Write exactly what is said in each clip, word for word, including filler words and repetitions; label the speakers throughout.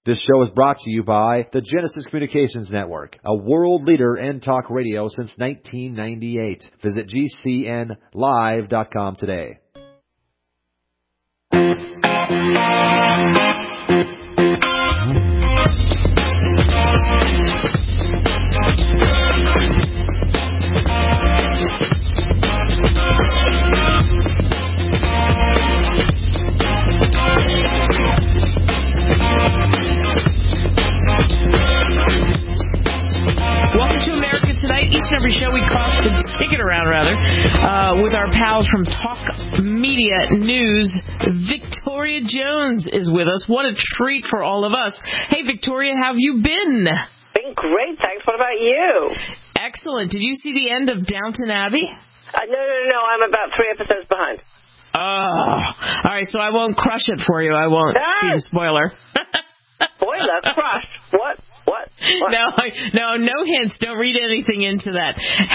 Speaker 1: This show is brought to you by the Genesis Communications Network, a world leader in talk radio since nineteen ninety-eight. Visit G C N live dot com today.
Speaker 2: Welcome to America Tonight. Each and every show we cross the ticket around, rather, uh, with our pals from Talk Media News. Victoria Jones is with us. What a treat for all of us. Hey, Victoria, how have you been?
Speaker 3: Been great, thanks. What about you?
Speaker 2: Excellent. Did you see the end of Downton Abbey?
Speaker 3: Uh, no, no, no, I'm about three episodes behind.
Speaker 2: Oh, all right, so I won't crush it for you. I won't
Speaker 3: Ah!
Speaker 2: be the spoiler.
Speaker 3: Spoiler, crush. What? What? What?
Speaker 2: No, no, no hints. Don't read anything into that.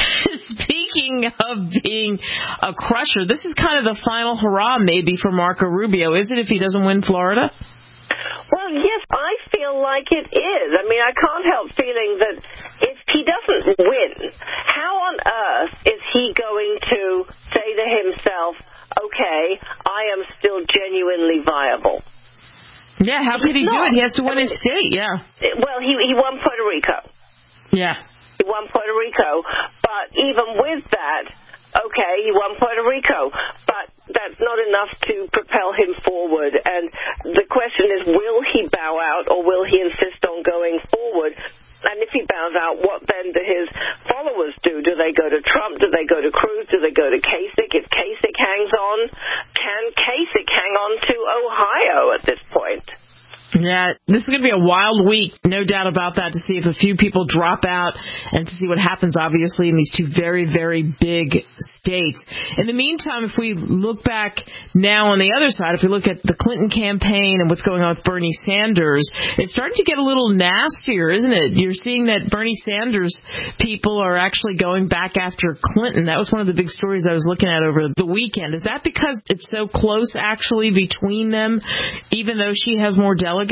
Speaker 2: Speaking of being a crusher, this is kind of the final hurrah maybe for Marco Rubio, is it, if he doesn't win Florida?
Speaker 3: Well, yes, I feel like it is. I mean, I can't help feeling that if he doesn't win, how on earth is he going to say to himself, okay, I am still genuinely viable?
Speaker 2: Yeah, how could he do it? He has to win his state, yeah.
Speaker 3: Well, he he won Puerto Rico.
Speaker 2: Yeah.
Speaker 3: He won Puerto Rico, but even with that, okay, he won Puerto Rico, but that's not enough to propel him forward. And the question is, will he bow out or will he insist on going forward? And if he bows out, what then do his followers do? Do they go to Trump? Do they go to Cruz? Do they go to Kasich? If Kasich hangs on, can Kasich hang on to Ohio at this point?
Speaker 2: Yeah, this is going to be a wild week, no doubt about that, to see if a few people drop out and to see what happens, obviously, in these two very, very big states. In the meantime, if we look back now on the other side, if we look at the Clinton campaign and what's going on with Bernie Sanders, it's starting to get a little nastier, isn't it? You're seeing that Bernie Sanders people are actually going back after Clinton. That was one of the big stories I was looking at over the weekend. Is that because it's so close, actually, between them, even though she has more delegates?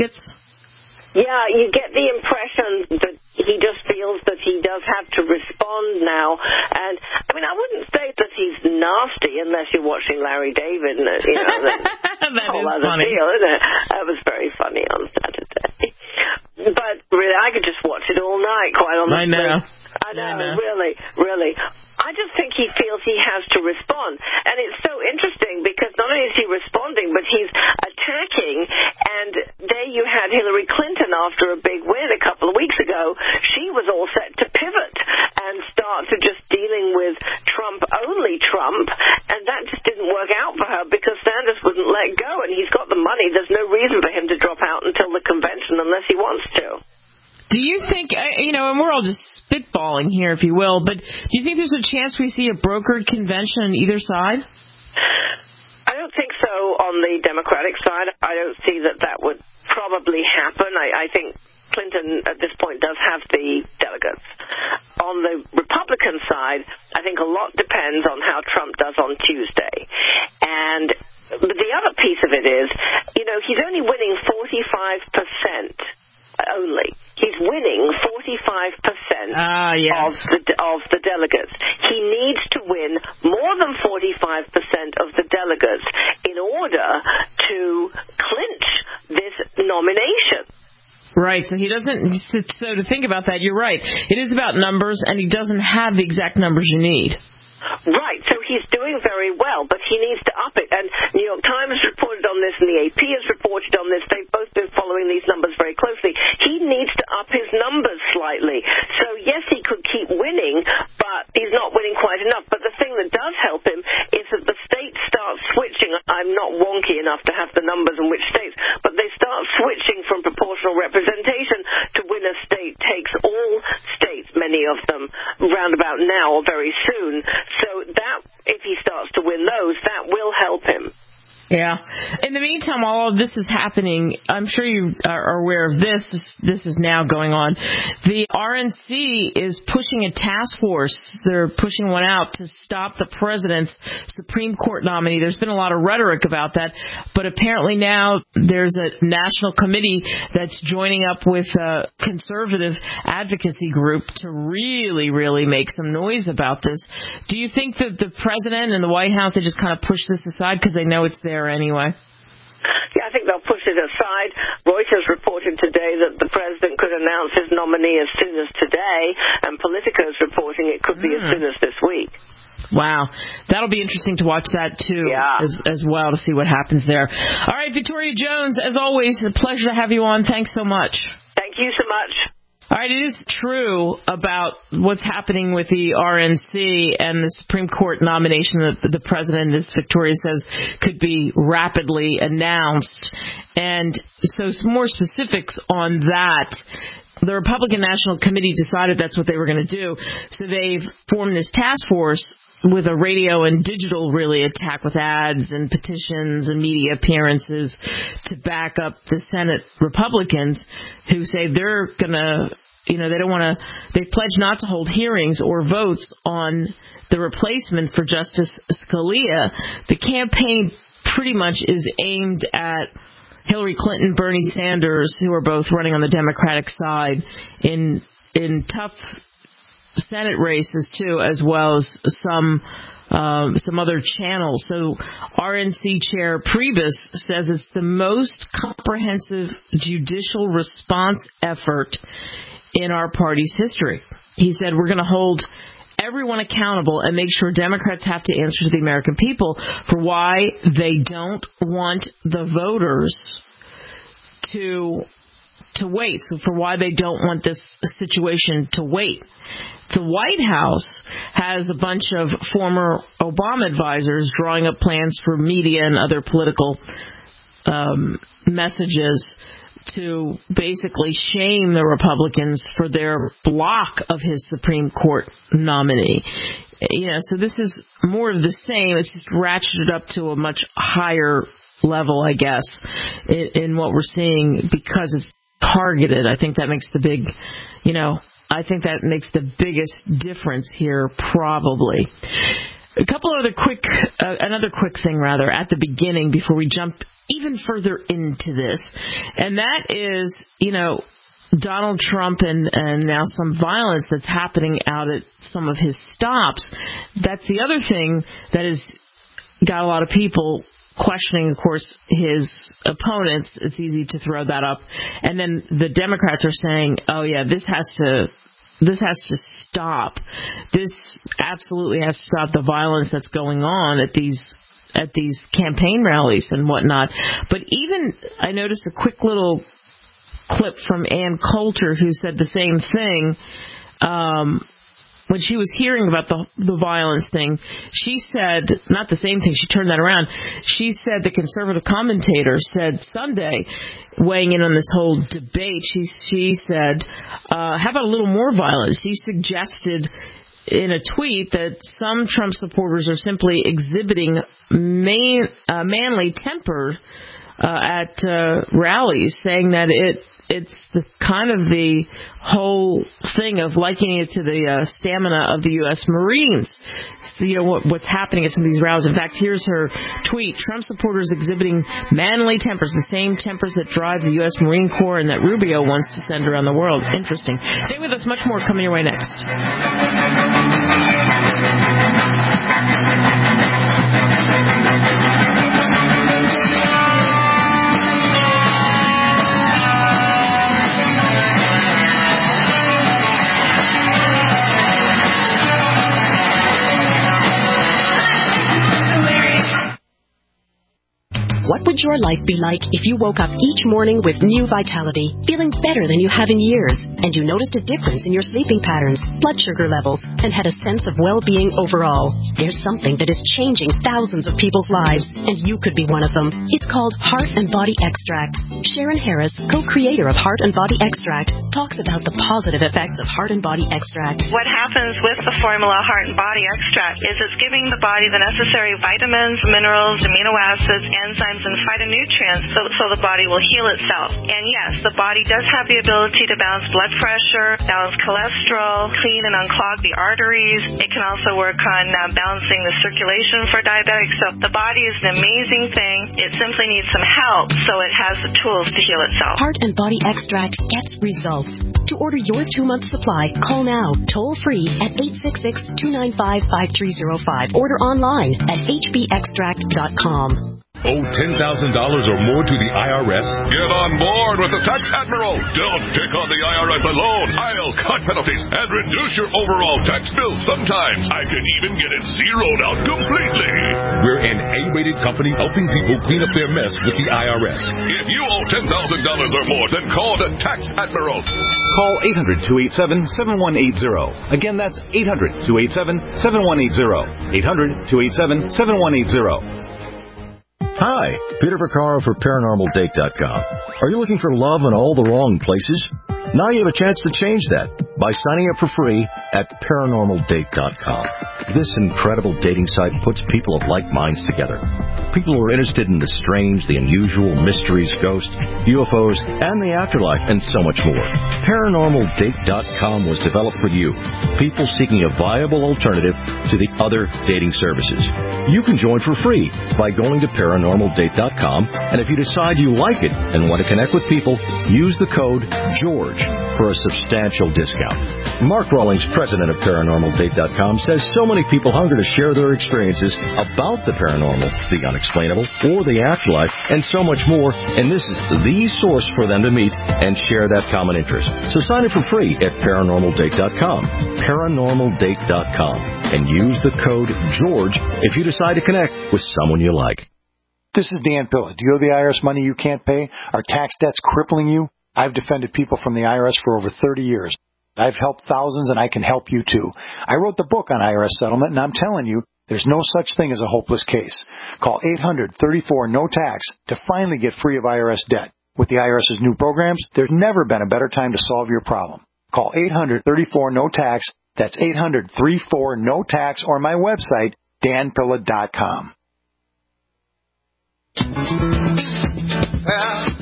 Speaker 3: Yeah, you get the impression that he just feels that he does have to respond now. And, I mean, I wouldn't say that he's nasty unless you're watching Larry David. And, you know,
Speaker 2: that
Speaker 3: whole
Speaker 2: is
Speaker 3: other
Speaker 2: funny.
Speaker 3: deal, isn't it? That was very funny on Saturday. But really, I could just watch it all night, quite honestly.
Speaker 2: I know.
Speaker 3: I know,
Speaker 2: I know.
Speaker 3: really, really. I just think he feels he has to respond. And it's so interesting because not only is he responding, but he's attacking. And there you had Hillary Clinton after a big win a couple of weeks ago. She was all set to pivot and start to just dealing with Trump, only Trump. And that just didn't work out for her because Sanders wouldn't let go. And he's got the money. There's no reason for him to drop out until the convention unless he wants to.
Speaker 2: Do you think, you know, and we're all just spitballing here, if you will, but do you think there's a chance we see a brokered convention on either side?
Speaker 3: I don't think so on the Democratic side. I don't see that that would probably happen. I, I think Clinton at this point does have the delegates. On the Republican side, I think a lot depends on how Trump does on Tuesday. And the other piece of it is, you know, he's only winning forty-five percent. Only. He's winning forty-five percent
Speaker 2: uh, yes.
Speaker 3: of the of the delegates. He needs to win more than forty-five percent of the delegates in order to clinch this nomination.
Speaker 2: Right, so he doesn't, so to think about that, you're right. It is about numbers, and he doesn't have the exact numbers you need.
Speaker 3: Right, so he's doing very well, but he needs to up it. And New York Times reported on this, and the A P has reported on this. They've both been following these numbers very closely. He needs to up his numbers slightly. So, yes, he could keep winning, but he's not winning quite enough. But the thing that does help him is that the states start switching. I'm not wonky enough to have the numbers in which states, but they start switching from proportional representation to win a state takes all states, many of them, round about now or very soon. So that, if he starts to win those, that will help him.
Speaker 2: Yeah. In the meantime, while all of this is happening, I'm sure you are aware of this. This is now going on. The R N C is pushing a task force. They're pushing one out to stop the president's Supreme Court nominee. There's been a lot of rhetoric about that, but apparently now there's a national committee that's joining up with a conservative advocacy group to really, really make some noise about this. Do you think that the president and the White House, they just kind of push this aside because they know it's there anyway?
Speaker 3: Yeah, I think they'll push it aside. Reuters reported today that the president could announce his nominee as soon as today, and Politico's reporting it could be mm. as soon as this week.
Speaker 2: Wow. That'll be interesting to watch that, too,
Speaker 3: yeah.
Speaker 2: as, as well, to see what happens there. All right, Victoria Jones, as always, a pleasure to have you on. Thanks so much.
Speaker 3: Thank you so much.
Speaker 2: All right, it is true about what's happening with the R N C and the Supreme Court nomination that the president, as Victoria says, could be rapidly announced. And so some more specifics on that. The Republican National Committee decided that's what they were going to do. So they've formed this task force with a radio and digital, really, attack with ads and petitions and media appearances to back up the Senate Republicans who say they're going to, you know, they don't want to, they pledge not to hold hearings or votes on the replacement for Justice Scalia. The campaign pretty much is aimed at Hillary Clinton, Bernie Sanders, who are both running on the Democratic side in in tough Senate races, too, as well as some um, some other channels. So R N C Chair Priebus says it's the most comprehensive judicial response effort in our party's history. He said, we're going to hold everyone accountable and make sure Democrats have to answer to the American people for why they don't want the voters to to wait, so for why they don't want this situation to wait. The White House has a bunch of former Obama advisors drawing up plans for media and other political um, messages to basically shame the Republicans for their block of his Supreme Court nominee. You know, so this is more of the same. It's just ratcheted up to a much higher level, I guess, in, in what we're seeing because it's targeted. I think that makes the big, you know, I think that makes the biggest difference here, probably. A couple other quick, uh, another quick thing rather, at the beginning before we jump even further into this, and that is, you know, Donald Trump and, and now some violence that's happening out at some of his stops. That's the other thing that has got a lot of people questioning, of course, his opponents. It's easy to throw that up. And then the Democrats are saying, oh, yeah, this has to this has to stop. This absolutely has to stop the violence that's going on at these at these campaign rallies and whatnot. But even I noticed a quick little clip from Ann Coulter, who said the same thing. Um, when she was hearing about the the violence thing, she said, not the same thing, she turned that around. She said, the conservative commentator said Sunday, weighing in on this whole debate, she she said, uh, how about a little more violence? She suggested in a tweet that some Trump supporters are simply exhibiting man, uh, manly temper uh, at uh, rallies, saying that it it's the kind of the whole thing of likening it to the uh, stamina of the U S Marines. So, you know, what, what's happening at some of these rallies. In fact, here's her tweet. Trump supporters exhibiting manly tempers, the same tempers that drives the U S Marine Corps and that Rubio wants to send around the world. Interesting. Stay with us. Much more coming your way next.
Speaker 4: What would your life be like if you woke up each morning with new vitality, feeling better than you have in years, and you noticed a difference in your sleeping patterns, blood sugar levels, and had a sense of well-being overall? There's something that is changing thousands of people's lives, and you could be one of them. It's called Heart and Body Extract. Sharon Harris, co-creator of Heart and Body Extract, talks about the positive effects of Heart and Body Extract.
Speaker 5: What happens with the formula Heart and Body Extract is it's giving the body the necessary vitamins, minerals, amino acids, enzymes, and phytonutrients so, so the body will heal itself. And yes, the body does have the ability to balance blood pressure, balance cholesterol, clean and unclog the arteries. It can also work on uh, balancing the circulation for diabetics. So the body is an amazing thing. It simply needs some help so it has the tools to heal itself.
Speaker 4: Heart and Body Extract gets results. To order your two-month supply, call now, toll-free at eight six six, two nine five, five three zero five. Order online at h b extract dot com.
Speaker 6: Owe ten thousand dollars or more to the I R S? Get on board with the Tax Admiral. Don't pick on the I R S alone. I'll cut penalties and reduce your overall tax bill. Sometimes I can even get it zeroed out completely. We're an A-rated company helping people clean up their mess with the I R S. If you owe ten thousand dollars or more, then call the Tax Admiral.
Speaker 7: Call eight hundred, two eight seven, seven one eight zero. Again, that's eight hundred, two eight seven, seven one eight zero. eight hundred, two eight seven, seven one eight zero.
Speaker 8: Hi, Peter Vaccaro for Paranormal Date dot com. Are you looking for love in all the wrong places? Now you have a chance to change that by signing up for free at Paranormal Date dot com. This incredible dating site puts people of like minds together. People who are interested in the strange, the unusual, mysteries, ghosts, U F Os, and the afterlife, and so much more. Paranormal Date dot com was developed for you, people seeking a viable alternative to the other dating services. You can join for free by going to Paranormal Date dot com, and if you decide you like it and want to connect with people, use the code GEORGE for a substantial discount. Mark Rawlings, president of Paranormal Date dot com, says so many people hunger to share their experiences about the paranormal, the unexplainable, or the afterlife, and so much more, and this is the source for them to meet and share that common interest. So sign up for free at Paranormal Date dot com, Paranormal Date dot com, and use the code GEORGE if you decide to connect with someone you like.
Speaker 9: This is Dan Pilla. Do you owe the I R S money you can't pay? Are tax debts crippling you? I've defended people from the I R S for over thirty years. I've helped thousands, and I can help you, too. I wrote the book on I R S settlement, and I'm telling you, there's no such thing as a hopeless case. Call eight hundred, thirty-four, no tax to finally get free of I R S debt. With the IRS's new programs, there's never been a better time to solve your problem. Call eight hundred, thirty-four, no tax. That's eight hundred, thirty-four, no tax, or my website, dan pilla dot com.
Speaker 10: Well,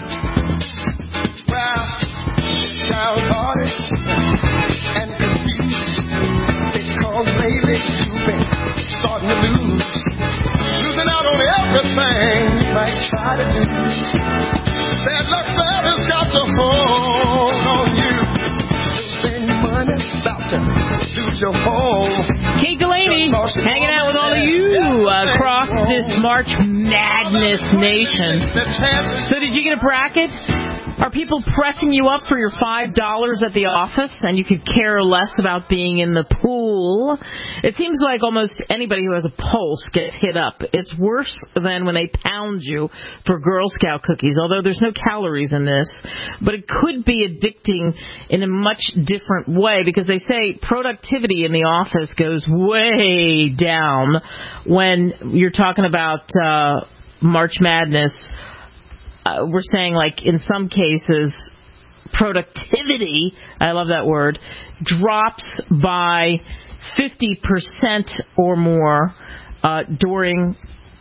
Speaker 10: well, downhearted and confused because lately you've been starting to lose, losing out on everything you might try to do. Bad luck that has got to hold on you. Losing money, about to lose your home.
Speaker 2: Kate Delaney hanging out with all of you across this March Madness nation. So did you get a bracket? Are people pressing you up for your five dollars at the office and you could care less about being in the pool? It seems like almost anybody who has a pulse gets hit up. It's worse than when they pound you for Girl Scout cookies, although there's no calories in this. But it could be addicting in a much different way because they say productivity in the office goes way down when you're talking about uh, March Madness. Uh, we're saying, like, in some cases, productivity, I love that word, drops by fifty percent or more uh, during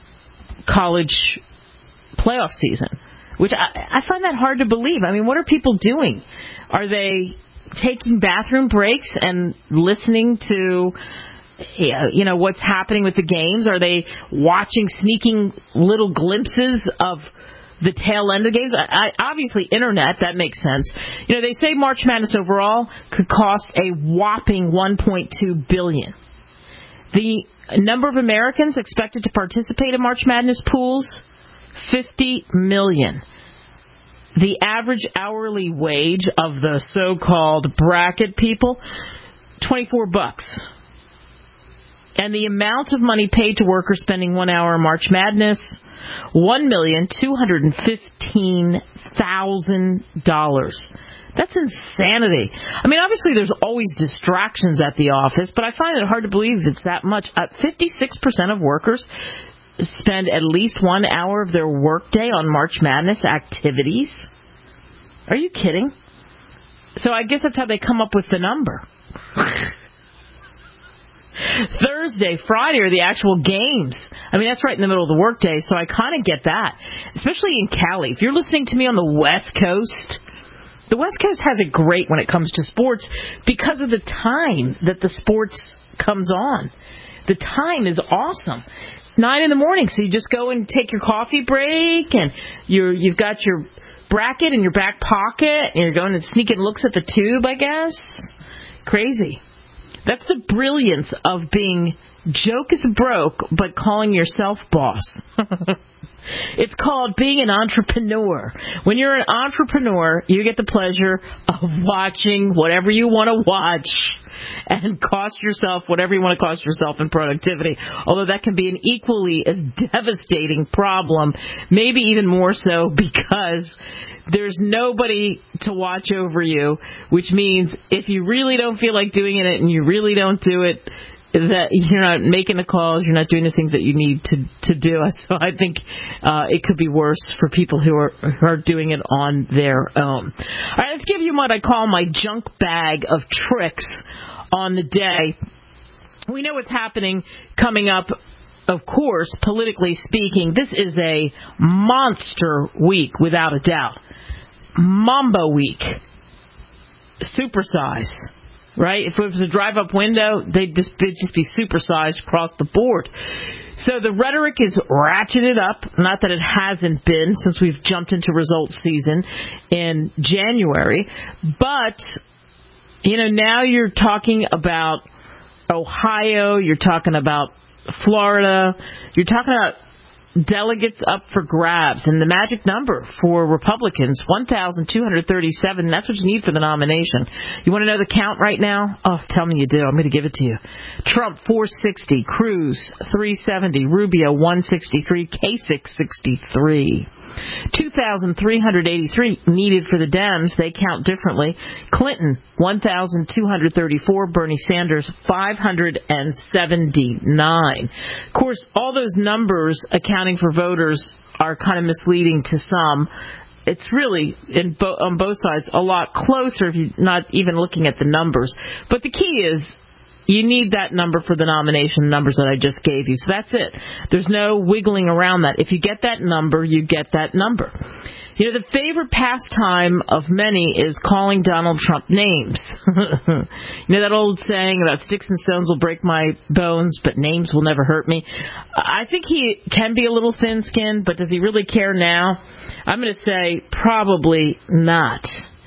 Speaker 2: college playoff season, which I, I find that hard to believe. I mean, what are people doing? Are they taking bathroom breaks and listening to, you know, what's happening with the games? Are they watching sneaking little glimpses of the tail end of the games? I, obviously, internet, that makes sense. You know, they say March Madness overall could cost a whopping one point two billion dollars. The number of Americans expected to participate in March Madness pools, fifty million. The average hourly wage of the so-called bracket people, twenty-four bucks. And the amount of money paid to workers spending one hour in March Madness, one million two hundred fifteen thousand dollars. That's insanity. I mean, obviously there's always distractions at the office, but I find it hard to believe it's that much. Uh, fifty-six percent of workers spend at least one hour of their workday on March Madness activities. Are you kidding? So I guess that's how they come up with the number. Thursday, Friday are the actual games. I mean, that's right in the middle of the workday, so I kind of get that. Especially in Cali. If you're listening to me on the West Coast, the West Coast has it great when it comes to sports because of the time that the sports comes on. The time is awesome. Nine in the morning, so you just go and take your coffee break, and you're, you've got your bracket in your back pocket, and you're going and sneaking looks at the tube, I guess. Crazy. That's the brilliance of being joke is broke, but calling yourself boss. It's called being an entrepreneur. When you're an entrepreneur, you get the pleasure of watching whatever you want to watch and cost yourself whatever you want to cost yourself in productivity. Although that can be an equally as devastating problem, maybe even more so because there's nobody to watch over you, which means if you really don't feel like doing it and you really don't do it, that you're not making the calls, you're not doing the things that you need to to do. So I think uh, it could be worse for people who are who are doing it on their own. All right, let's give you what I call my junk bag of tricks on the day. We know what's happening coming up. Of course, politically speaking, this is a monster week, without a doubt. Mambo week. Supersize. Right? If it was a drive-up window, they'd just, they'd just be supersized across the board. So the rhetoric is ratcheted up. Not that it hasn't been since we've jumped into results season in January. But, you know, now you're talking about Ohio. You're talking about Florida. You're talking about delegates up for grabs. And the magic number for Republicans, one thousand two hundred thirty-seven. That's what you need for the nomination. You want to know the count right now? Oh, tell me you do. I'm going to give it to you. Trump, four sixty. Cruz, three seventy. Rubio, one sixty-three. Kasich, sixty-three. two thousand three hundred eighty-three needed for the Dems. They count differently. Clinton, one thousand two hundred thirty-four. Bernie Sanders, five hundred seventy-nine. Of course, all those numbers accounting for voters are kind of misleading to some. It's really, in bo- on both sides, a lot closer if you're not even looking at the numbers. But the key is, you need that number for the nomination numbers that I just gave you. So that's it. There's no wiggling around that. If you get that number, you get that number. You know, the favorite pastime of many is calling Donald Trump names. You know that old saying about sticks and stones will break my bones, but names will never hurt me? I think he can be a little thin-skinned, but does he really care now? I'm going to say probably not.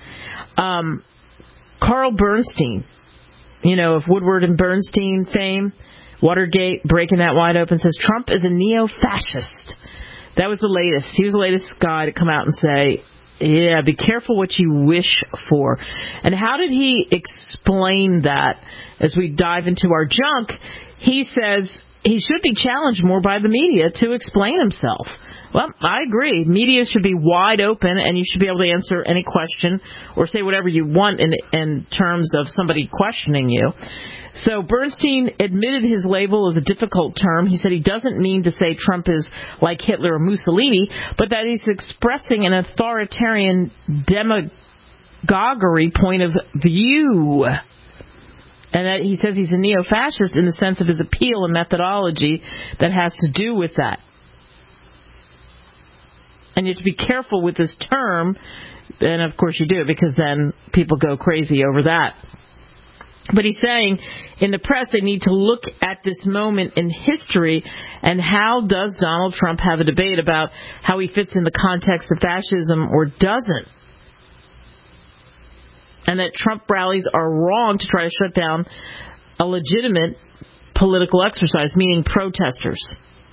Speaker 2: Um, Carl Bernstein, you know, of Woodward and Bernstein fame, Watergate, breaking that wide open, says Trump is a neo-fascist. That was the latest. He was the latest guy to come out and say, yeah, be careful what you wish for. And how did he explain that? As we dive into our junk, he says he should be challenged more by the media to explain himself. Well, I agree. Media should be wide open, and you should be able to answer any question or say whatever you want in, in terms of somebody questioning you. So Bernstein admitted his label is a difficult term. He said he doesn't mean to say Trump is like Hitler or Mussolini, but that he's expressing an authoritarian demagoguery point of view. And that he says he's a neo-fascist in the sense of his appeal and methodology that has to do with that. And you have to be careful with this term, and of course you do, because then people go crazy over that. But he's saying in the press they need to look at this moment in history and how does Donald Trump have a debate about how he fits in the context of fascism or doesn't. And that Trump rallies are wrong to try to shut down a legitimate political exercise, meaning protesters.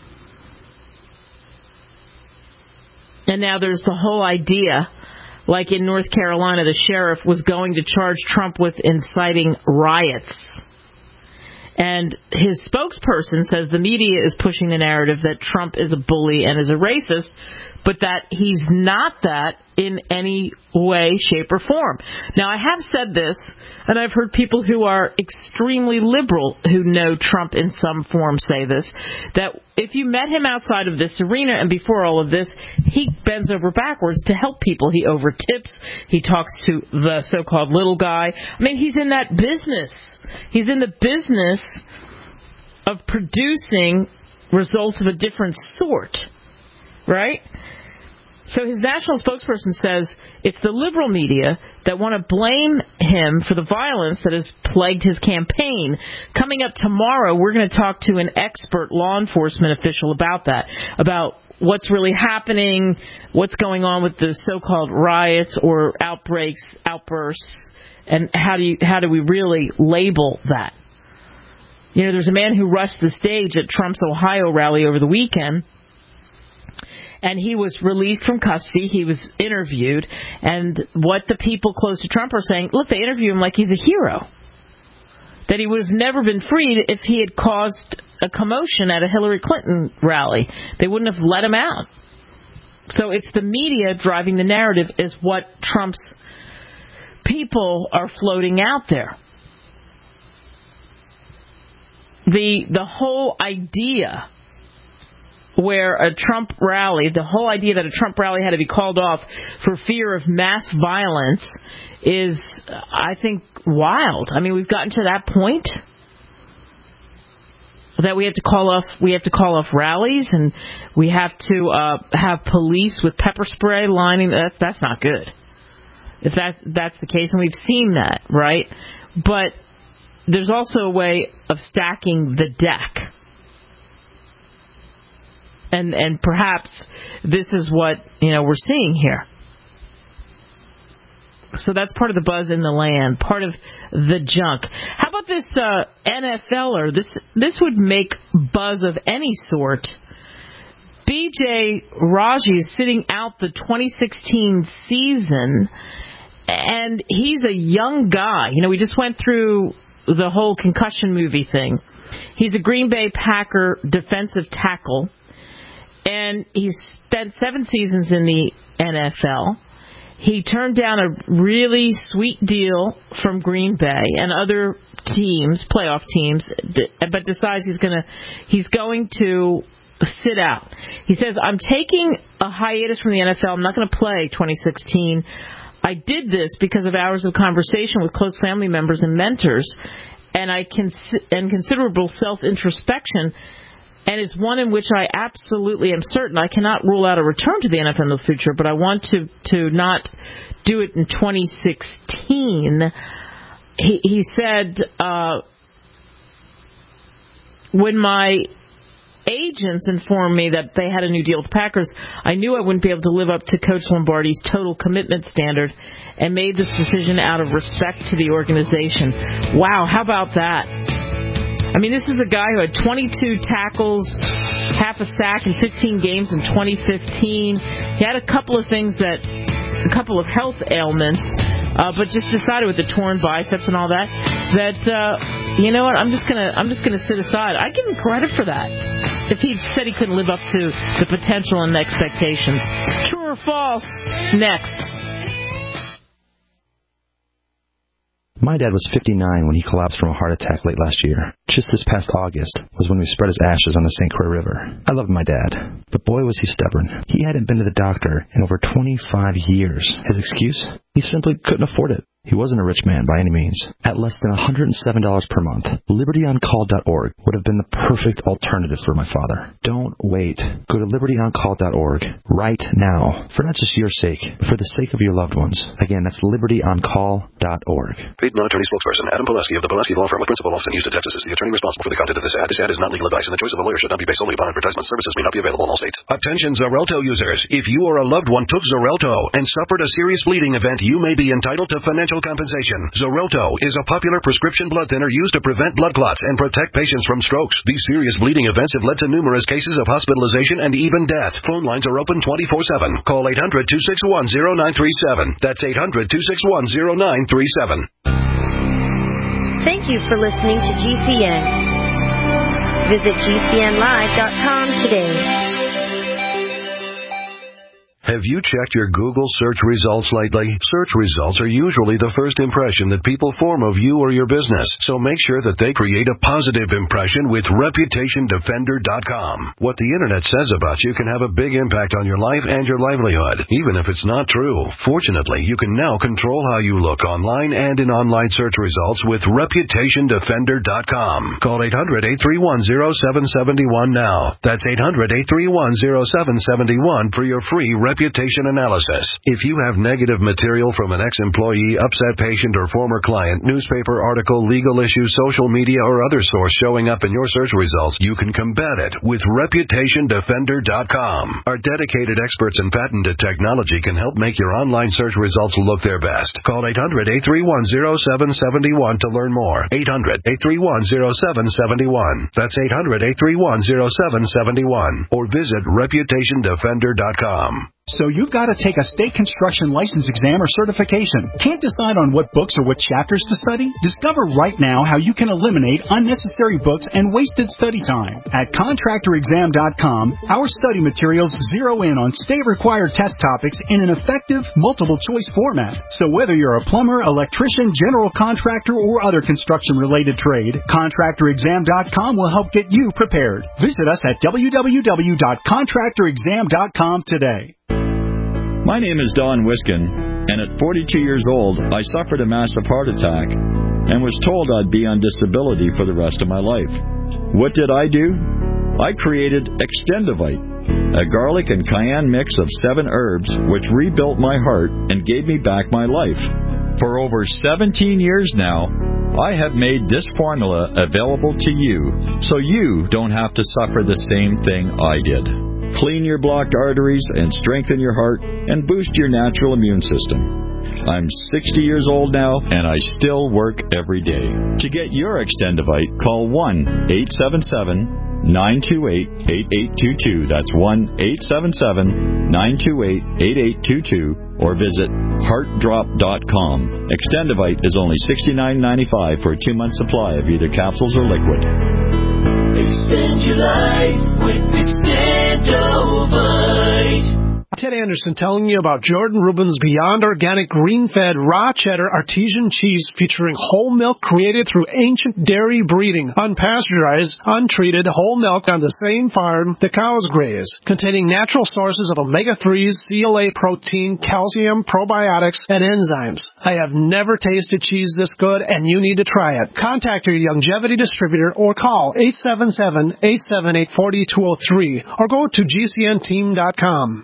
Speaker 2: And now there's the whole idea, like in North Carolina, the sheriff was going to charge Trump with inciting riots. And his spokesperson says the media is pushing the narrative that Trump is a bully and is a racist, but that he's not that in any way, shape, or form. Now, I have said this, and I've heard people who are extremely liberal who know Trump in some form say this, that if you met him outside of this arena and before all of this, he bends over backwards to help people. He overtips. He talks to the so-called little guy. I mean, he's in that business. He's in the business of producing results of a different sort, right? So his national spokesperson says it's the liberal media that want to blame him for the violence that has plagued his campaign. Coming up tomorrow, we're going to talk to an expert law enforcement official about that, about what's really happening, what's going on with the so-called riots or outbreaks, outbursts, and how do you, how do we really label that? You know, there's a man who rushed the stage at Trump's Ohio rally over the weekend, and he was released from custody. He was interviewed, and what the people close to Trump are saying, look, they interview him like he's a hero, that he would have never been freed if he had caused a commotion at a Hillary Clinton rally. They wouldn't have let him out. So it's the media driving the narrative is what Trump's people are floating out there. The the whole idea where a Trump rally, the whole idea that a Trump rally had to be called off for fear of mass violence is, I think, wild. I mean, we've gotten to that point that we have to call off we have to call off rallies, and we have to uh, have police with pepper spray lining. That, that's not good. If that that's the case, and we've seen that, right? But there's also a way of stacking the deck. And and perhaps this is what, you know, we're seeing here. So that's part of the buzz in the land, part of the junk. How about this uh, N F L er? This this would make buzz of any sort. B J Raji is sitting out the twenty sixteen season, and he's a young guy. You know, we just went through the whole concussion movie thing. He's a Green Bay Packer defensive tackle, and he's spent seven seasons in the N F L. He turned down a really sweet deal from Green Bay and other teams, playoff teams, but decides he's going to he's going to sit out. He says, I'm taking a hiatus from the N F L. I'm not going to play twenty sixteen. I did this because of hours of conversation with close family members and mentors, and I can and considerable self-introspection, and is one in which I absolutely am certain I cannot rule out a return to the N F L in the future, but I want to, to not do it in twenty sixteen. He, he said, uh, when my agents informed me that they had a new deal with the Packers, I knew I wouldn't be able to live up to Coach Lombardi's total commitment standard and made this decision out of respect to the organization. Wow, how about that? I mean, this is a guy who had twenty-two tackles, half a sack in fifteen games in twenty fifteen. He had a couple of things that, a couple of health ailments, uh, but just decided with the torn biceps and all that, that, uh, you know what, I'm just gonna, I'm just gonna sit aside. I give him credit for that. If he said he couldn't live up to the potential and expectations. True or false? Next.
Speaker 11: My dad was fifty-nine when he collapsed from a heart attack late last year. Just this past August was when we spread his ashes on the Saint Croix River. I loved my dad, but boy was he stubborn. He hadn't been to the doctor in over twenty-five years. His excuse? He simply couldn't afford it. He wasn't a rich man by any means. At less than one hundred seven dollars per month, liberty on call dot org would have been the perfect alternative for my father. Don't wait. Go to liberty on call dot org right now, for not just your sake, but for the sake of your loved ones. Again, that's liberty on call dot org.
Speaker 12: Paid non-attorney spokesperson Adam Pulaski of the Pulaski Law Firm with principal office in Houston, Texas is the attorney responsible for the content of this ad. This ad is not legal advice, and the choice of a lawyer should not be based solely upon advertisement. Services may not be available in all states.
Speaker 13: Attention Xarelto users. If you or a loved one took Xarelto and suffered a serious bleeding event, you may be entitled to financial compensation. Xarelto is a popular prescription blood thinner used to prevent blood clots and protect patients from strokes. These serious bleeding events have led to numerous cases of hospitalization and even death. Phone lines are open twenty-four seven. Call eight hundred, two six one, zero nine three seven. That's eight hundred, two six one, zero nine three seven.
Speaker 14: Thank you for listening to G C N. Visit G C N live dot com today.
Speaker 13: Have you checked your Google search results lately? Search results are usually the first impression that people form of you or your business, so make sure that they create a positive impression with Reputation Defender dot com. What the Internet says about you can have a big impact on your life and your livelihood, even if it's not true. Fortunately, you can now control how you look online and in online search results with Reputation Defender dot com. Call eight hundred, eight three one, zero seven seven one now. That's eight hundred, eight three one, zero seven seven one for your free reputation analysis. If you have negative material from an ex-employee, upset patient, or former client, newspaper article, legal issue, social media, or other source showing up in your search results, you can combat it with Reputation Defender dot com. Our dedicated experts in patented technology can help make your online search results look their best. Call eight hundred, eight three one, zero seven seven one to learn more. eight hundred, eight three one, zero seven seven one. That's eight hundred, eight three one, zero seven seven one. Or visit Reputation Defender dot com.
Speaker 15: So you've got to take a state construction license exam or certification. Can't decide on what books or what chapters to study? Discover right now how you can eliminate unnecessary books and wasted study time. At Contractor Exam dot com, our study materials zero in on state-required test topics in an effective, multiple-choice format. So whether you're a plumber, electrician, general contractor, or other construction-related trade, Contractor Exam dot com will help get you prepared. Visit us at w w w dot contractor exam dot com today.
Speaker 16: My name is Don Wiskin, and at forty-two years old, I suffered a massive heart attack and was told I'd be on disability for the rest of my life. What did I do? I created Extendivite, a garlic and cayenne mix of seven herbs which rebuilt my heart and gave me back my life. For over seventeen years now, I have made this formula available to you so you don't have to suffer the same thing I did. Clean your blocked arteries and strengthen your heart and boost your natural immune system. I'm sixty years old now, and I still work every day. To get your Extendivite, call one eight seven seven, nine two eight, eight eight two two. That's one eight seven seven, nine two eight, eight eight two two. Or visit heart drop dot com. Extendivite is only sixty-nine ninety-five for a two-month supply of either capsules or liquid.
Speaker 10: Extend your life with Extendovite.
Speaker 17: Ted Anderson telling you about Jordan Rubin's Beyond Organic Green-Fed Raw Cheddar Artesian Cheese featuring whole milk created through ancient dairy breeding, unpasteurized, untreated whole milk on the same farm the cows graze, containing natural sources of omega threes, C L A protein, calcium, probiotics, and enzymes. I have never tasted cheese this good, and you need to try it. Contact your Longevity distributor or call eight seven seven, eight seven eight, four two zero three or go to G C N team dot com.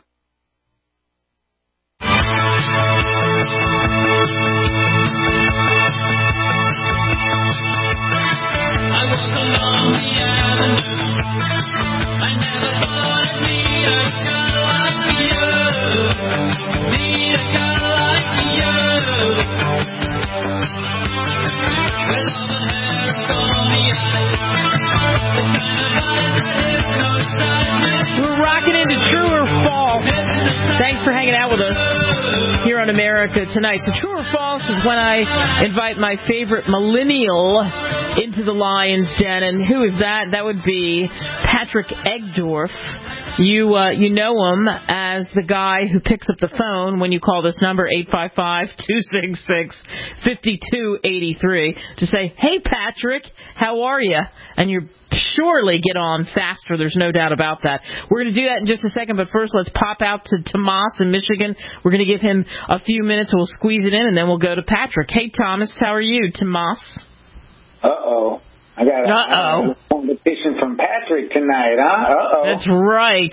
Speaker 2: We're rocking into True or False. Thanks for hanging out with us here on America Tonight. So True or False is when I invite my favorite millennial into the lion's den. And who is that? That would be Patrick Egdorf. You uh, you know him as the guy who picks up the phone when you call this number, eight five five, two six six, five two eight three, to say, hey, Patrick, how are you? And you surely get on faster. There's no doubt about that. We're going to do that in just a second, but first let's pop out to Tomas in Michigan. We're going to give him a few minutes. We'll squeeze it in, and then we'll go to Patrick. Hey, Thomas, how are you? Tomas?
Speaker 18: Uh-oh. I got a,
Speaker 2: Uh-oh.
Speaker 18: a competition from Patrick tonight, huh? Uh-oh.
Speaker 2: That's right.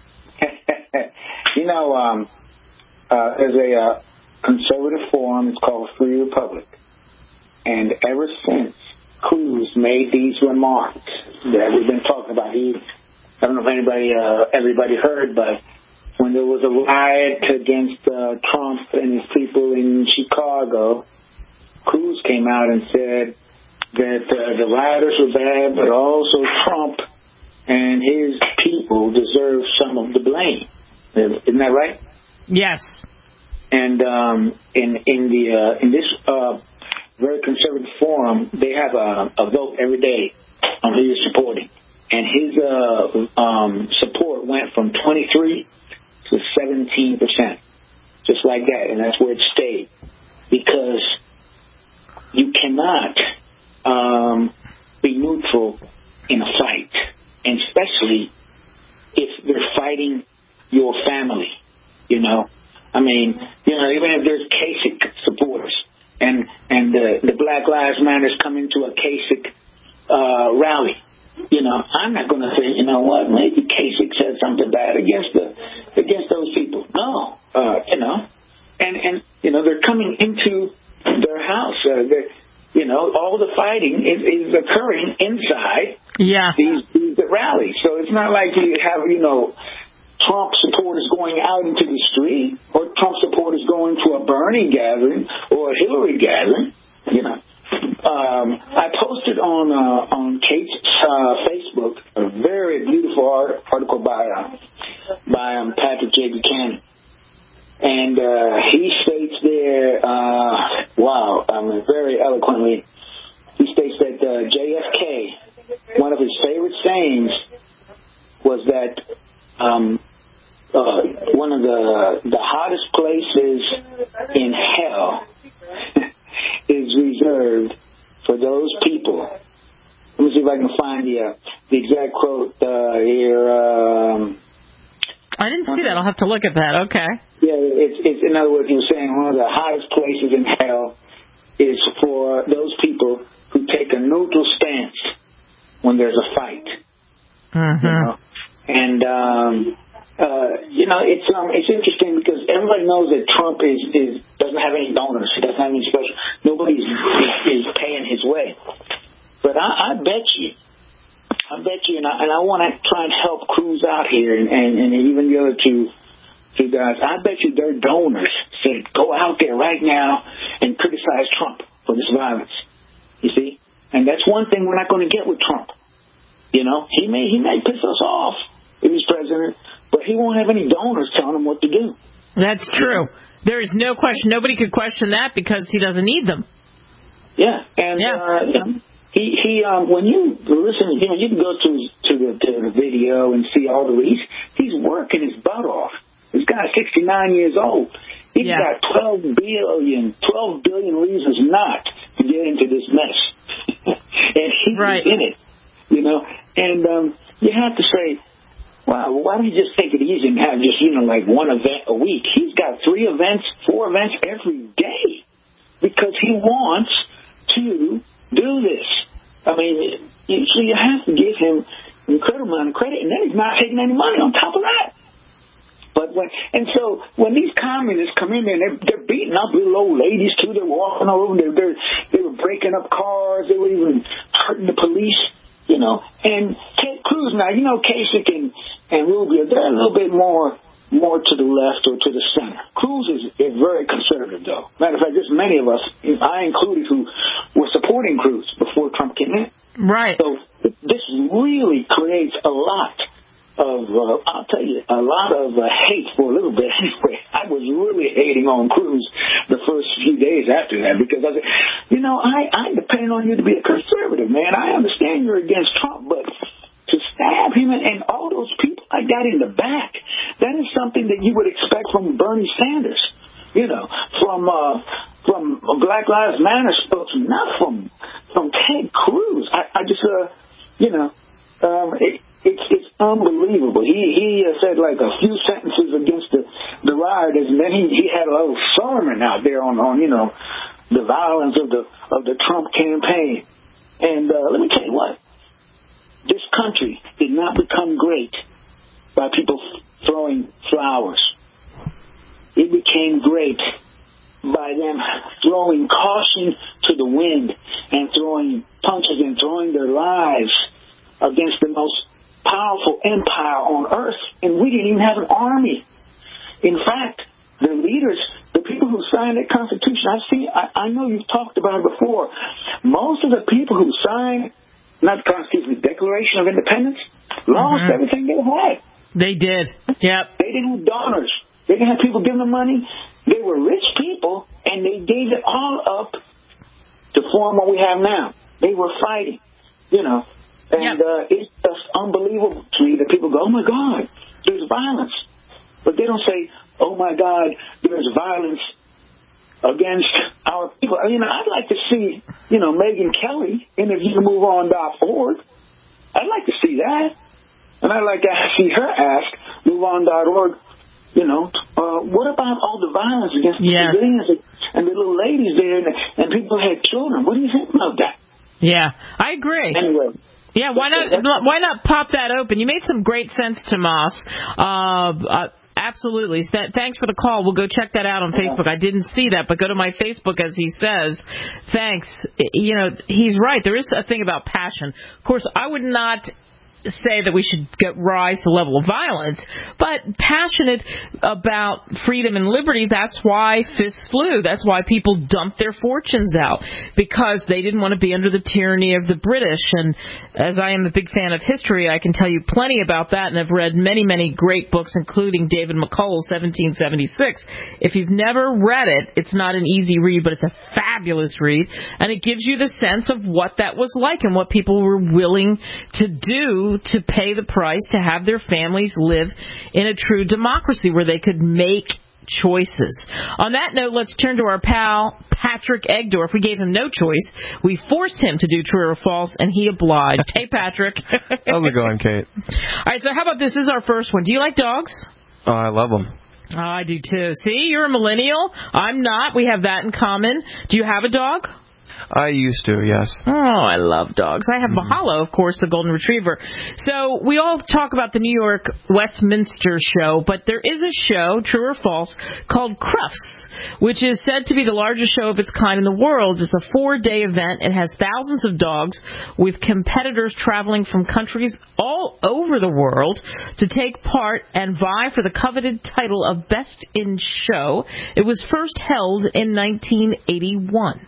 Speaker 18: You know, um, uh, there's a uh, conservative forum. It's called Free Republic. And ever since Cruz made these remarks that we've been talking about, he, I don't know if anybody, uh, everybody heard, but when there was a riot against uh, Trump and his people in Chicago, Cruz came out and said that uh, the rioters were bad, but also Trump and his people deserve some of the blame. Isn't that right?
Speaker 2: Yes.
Speaker 18: And um, in in the uh, in this uh, very conservative forum, they have a, a vote every day on who you're supporting. uh, um, support went from twenty-three to seventeen percent, just like that, and that's where it stayed, because you cannot um, be neutral in a fight, and especially if they're fighting your family, you know. I mean, you know, even if there's Kasich supporters and and the, the Black Lives Matters come into a Kasich uh, rally, you know, I'm not going to say, you know what, maybe Kasich said something bad against the against those people. No, uh, you know, and and you know they're coming into their house. Uh, you know, all the fighting is, is occurring inside
Speaker 2: yeah.
Speaker 18: these, these rallies. So it's not like you have, you know, Trump supporters going out into the street, or Trump supporters going to a Bernie gathering or a Hillary gathering. You know, um, I posted on uh, on Kate's uh, Facebook a very beautiful art, article by uh, by um, Patrick J. Buchanan, and uh, he states there, uh, wow, I mean, very eloquently, he states that uh, J F K, one of his favorite sayings was that. Um, Uh, one of the the hottest places in hell is reserved for those people. Let me see if I can find the uh, the exact quote uh, here. Um,
Speaker 2: I didn't see that. I'll have to look at that. Okay.
Speaker 18: Yeah, it's, it's in other words, he was saying one of the hottest places in hell is for those people who take a neutral stance when there's a fight.
Speaker 2: Mm-hmm.
Speaker 18: You know? And um, Uh, you know, it's um, it's interesting because everybody knows that Trump is, is doesn't have any donors. He doesn't have any special. Nobody's is, is paying his way. But I, I bet you, I bet you, and I, and I want to try and help Cruz out here, and, and, and even the other two two guys. I bet you their donors said, "Go out there right now and criticize Trump for this violence." You see, and that's one thing we're not going to get with Trump. You know, he may he may piss us off if he's president. But he won't have any donors telling him what to do.
Speaker 2: That's true. There is no question. Nobody could question that because he doesn't need them.
Speaker 18: Yeah, and yeah. Uh, you know, he he um, when you listen, you know, you can go to to the, to the video and see all the he's he's working his butt off. This guy's sixty-nine years old. He's yeah. got twelve billion, twelve billion reasons not to get into this mess, and he's
Speaker 2: right.
Speaker 18: in it. You know, and um, you have to say. Wow, why don't you just take it easy and have just, you know, like one event a week? He's got three events, four events every day because he wants to do this. I mean, you, so you have to give him an incredible amount of credit, and then he's not taking any money on top of that. But when, and so when these communists come in there and they're, they're beating up little old ladies too, they're walking all over, they're, they're, they were breaking up cars, they were even hurting the police. You know, and Ted Cruz now, you know, Kasich and, and Rubio, they're a little bit more more to the left or to the center. Cruz is, is very conservative, though. Matter of fact, there's many of us, I included, who were supporting Cruz before Trump came in.
Speaker 2: Right.
Speaker 18: So this really creates a lot of, uh, I'll tell you, a lot of uh, hate for a little bit. Anyway, I was really hating on Cruz the first few days after that because I said, you know, I, I depend on you to be a conservative, man. I understand you're against Trump, but to stab him and, and all those people like that in the back, that is something that you would expect from Bernie Sanders, you know, from uh, from Black Lives Matter spokesman, not from from Ted Cruz. I, I just, uh, you know, um, it, It's it's unbelievable. He he said like a few sentences against the the rioters, and then he, he had a little sermon out there on, on you know the violence of the of the Trump campaign. And uh, let me tell you what, this country did not become great by people throwing flowers. It became great by them throwing caution to the wind and throwing punches and throwing their lives against the most powerful empire on earth, and we didn't even have an army. In fact, the leaders, the people who signed that Constitution, I've seen, I, I know you've talked about it before. Most of the people who signed, not the Constitution, the Declaration of Independence, lost mm-hmm. everything they had.
Speaker 2: They did. Yep.
Speaker 18: They didn't have donors. They didn't have people giving them money. They were rich people, and they gave it all up to form what we have now. They were fighting, you know. And
Speaker 2: yep.
Speaker 18: uh, it's just unbelievable to me that people go, oh, my God, there's violence. But they don't say, oh, my God, there's violence against our people. I mean, I'd like to see, you know, Megyn Kelly interview move on dot org. I'd like to see that. And I'd like to see her ask move on dot org, you know, uh, what about all the violence against the
Speaker 2: yes.
Speaker 18: civilians and, and the little ladies there and, and people who had children? What do you think about that?
Speaker 2: Yeah, I agree.
Speaker 18: Anyway.
Speaker 2: Yeah, why not? Why not pop that open? You made some great sense, Tomas. Uh, uh, absolutely. Thanks for the call. We'll go check that out on Facebook. I didn't see that, but go to my Facebook as he says. Thanks. You know, he's right. There is a thing about passion. Of course, I would not say that we should get, rise to the level of violence, but passionate about freedom and liberty. That's why fists flew. That's why people dumped their fortunes out, because they didn't want to be under the tyranny of the British. And as I am a big fan of history, I can tell you plenty about that, and I've read many, many great books, including David McCullough's seventeen seventy-six. If you've never read it, it's not an easy read, but it's a fabulous read, and it gives you the sense of what that was like and what people were willing to do to pay the price to have their families live in a true democracy where they could make choices. On that note, let's turn to our pal Patrick Egdorf. We gave him no choice. We forced him to do true or false, and he obliged. Hey, Patrick.
Speaker 19: How's it going, Kate?
Speaker 2: All right, so how about this? This is our first one. Do you like dogs?
Speaker 19: Oh, I love them.
Speaker 2: Oh, I do too. See, you're a millennial. I'm not. We have that in common. Do you have a dog?
Speaker 19: I used to, yes.
Speaker 2: Oh, I love dogs. I have mm-hmm. Mahalo, of course, the golden retriever. So we all talk about the New York Westminster show, but there is a show, true or false, called Crufts, which is said to be the largest show of its kind in the world. It's a four-day event. It has thousands of dogs with competitors traveling from countries all over the world to take part and vie for the coveted title of Best in Show. It was first held in nineteen eighty-one.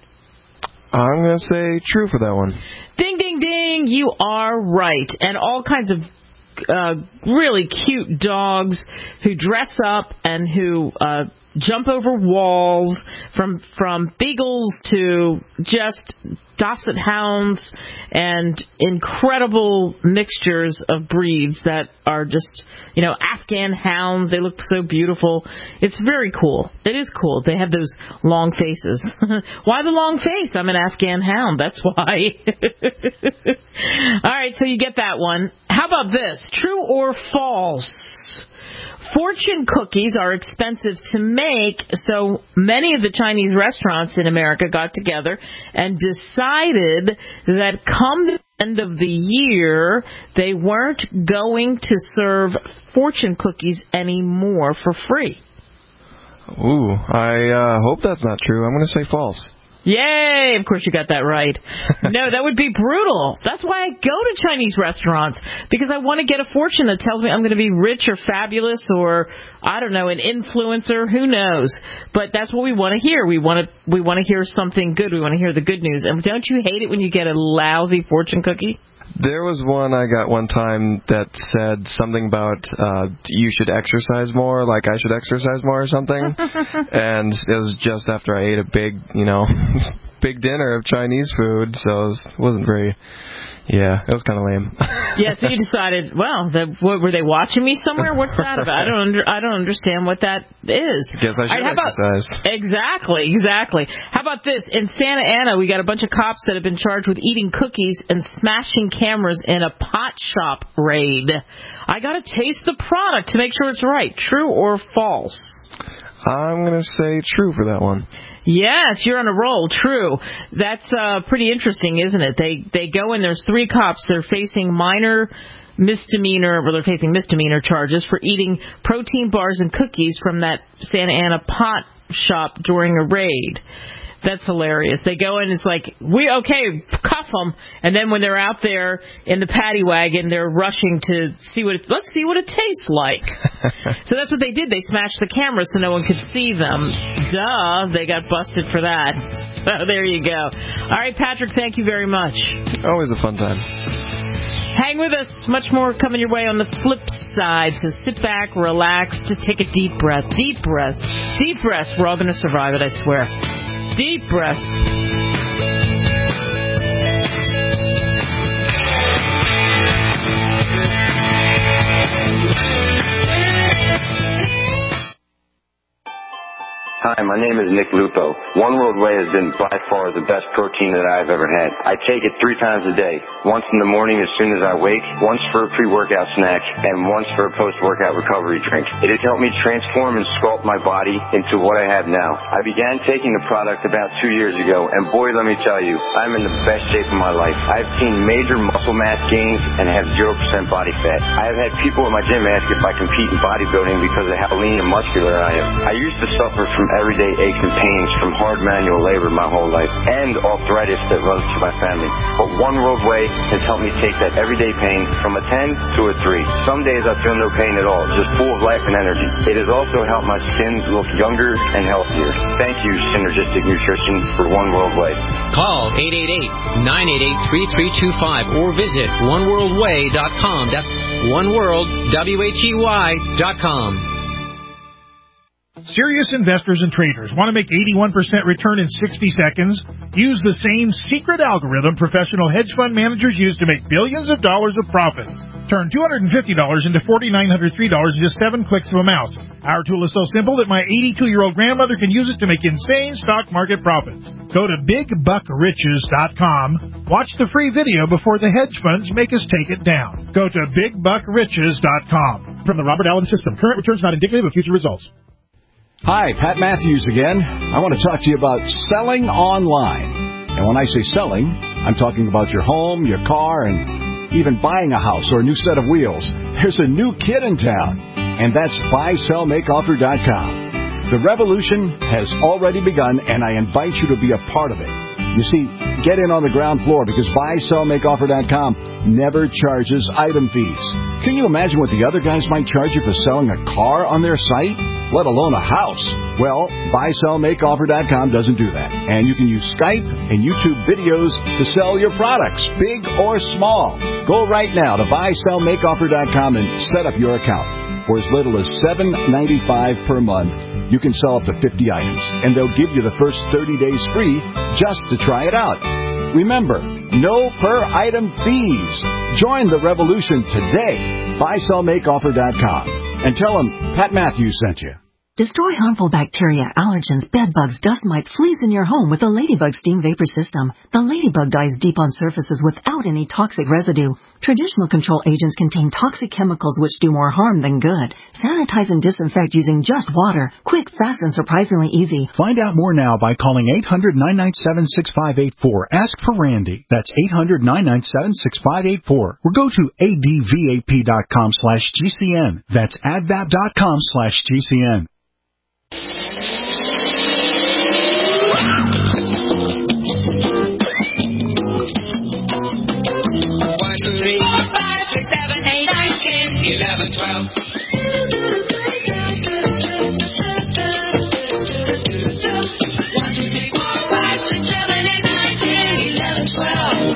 Speaker 19: I'm going to say true for that one.
Speaker 2: Ding, ding, ding. You are right. And all kinds of uh, really cute dogs who dress up and who uh, jump over walls, from from beagles to just Dorset hounds, and incredible mixtures of breeds that are just, you know, Afghan hounds. They look so beautiful. It's very cool. It is cool. They have those long faces. Why the long face? I'm an Afghan hound. That's why. All right, so you get that one. How about this? True or false? Fortune cookies are expensive to make, so many of the Chinese restaurants in America got together and decided that come the end of the year, they weren't going to serve fortune cookies anymore for free.
Speaker 19: Ooh, I uh, hope that's not true. I'm going to say false.
Speaker 2: Yay! Of course you got that right. No, that would be brutal. That's why I go to Chinese restaurants, because I want to get a fortune that tells me I'm going to be rich or fabulous or, I don't know, an influencer. Who knows? But that's what we want to hear. We want to we want to hear something good. We want to hear the good news. And don't you hate it when you get a lousy fortune cookie?
Speaker 19: There was one I got one time that said something about uh, you should exercise more, like I should exercise more or something. And it was just after I ate a big, you know, big dinner of Chinese food, so it was, wasn't very... Yeah, it was kind of lame.
Speaker 2: Yeah, so you decided, well, the, what, were they watching me somewhere? What's that about? I don't under, I don't understand what that is.
Speaker 19: Guess I should
Speaker 2: right, how
Speaker 19: exercise.
Speaker 2: About, exactly, exactly. How about this? In Santa Ana, we got a bunch of cops that have been charged with eating cookies and smashing cameras in a pot shop raid. I got to taste the product to make sure it's right. True or false?
Speaker 19: I'm going to say true for that one.
Speaker 2: Yes, you're on a roll. True. That's uh, pretty interesting, isn't it? They they go in. There's three cops. They're facing minor misdemeanor, or they're facing misdemeanor charges for eating protein bars and cookies from that Santa Ana pot shop during a raid. That's hilarious. They go in, it's like, we okay, cuff them, and then when they're out there in the paddy wagon, they're rushing to see what it, let's see what it tastes like. So that's what they did. They smashed the camera so no one could see them. Duh, they got busted for that. So there you go. All right, Patrick, thank you very much.
Speaker 19: Always a fun time.
Speaker 2: Hang with us. Much more coming your way on the flip side. So sit back, relax, to take a deep breath. Deep breaths. Deep breaths. We're all going to survive it, I swear. Deep breaths.
Speaker 20: Hi, my name is Nick Lupo. One World Whey has been by far the best protein that I've ever had. I take it three times a day. Once in the morning as soon as I wake, once for a pre-workout snack, and once for a post-workout recovery drink. It has helped me transform and sculpt my body into what I have now. I began taking the product about two years ago, and boy, let me tell you, I'm in the best shape of my life. I've seen major muscle mass gains and have zero percent body fat. I have had people at my gym ask if I compete in bodybuilding because of how lean and muscular I am. I used to suffer from everyday aches and pains from hard manual labor my whole life and arthritis that runs through my family. But One World Whey has helped me take that everyday pain from a ten to a three. Some days I feel no pain at all, just full of life and energy. It has also helped my skin look younger and healthier. Thank you, Synergistic Nutrition, for One World Whey.
Speaker 21: Call eight eight eight, nine eight eight, three three two five or visit one world way dot com. That's oneworld, W H E Y dot com.
Speaker 22: Serious investors and traders want to make eighty-one percent return in sixty seconds? Use the same secret algorithm professional hedge fund managers use to make billions of dollars of profits. Turn two hundred fifty dollars into four thousand nine hundred three dollars in just seven clicks of a mouse. Our tool is so simple that my eighty-two-year-old grandmother can use it to make insane stock market profits. Go to big buck riches dot com. Watch the free video before the hedge funds make us take it down. Go to big buck riches dot com. From the Robert Allen System, current returns not indicative of future results.
Speaker 23: Hi, Pat Matthews again. I want to talk to you about selling online. And when I say selling, I'm talking about your home, your car, and even buying a house or a new set of wheels. There's a new kid in town, and that's buy sell make offer dot com. The revolution has already begun, and I invite you to be a part of it. You see, get in on the ground floor because buy sell make offer dot com never charges item fees. Can you imagine what the other guys might charge you for selling a car on their site, let alone a house? Well, buy sell make offer dot com doesn't do that. And you can use Skype and YouTube videos to sell your products, big or small. Go right now to buy sell make offer dot com and set up your account. For as little as seven dollars and ninety-five cents per month, you can sell up to fifty items, and they'll give you the first thirty days free just to try it out. Remember, no per-item fees. Join the revolution today. buy sell make offer dot com. And tell them Pat Matthews sent you.
Speaker 24: Destroy harmful bacteria, allergens, bedbugs, dust mites, fleas in your home with the Ladybug Steam Vapor System. The Ladybug dies deep on surfaces without any toxic residue. Traditional control agents contain toxic chemicals which do more harm than good. Sanitize and disinfect using just water. Quick, fast, and surprisingly easy.
Speaker 15: Find out more now by calling eight hundred, nine nine seven, six five eight four. Ask for Randy. That's eight hundred, nine nine seven, six five eight four. Or go to advap dot com slash GCN. That's advap dot com slash GCN.
Speaker 10: One, two, three, four, five, six, seven, eight, nine, ten, eleven, twelve. One, two, three, four, five, six, seven, eight, nine, ten, eleven, twelve.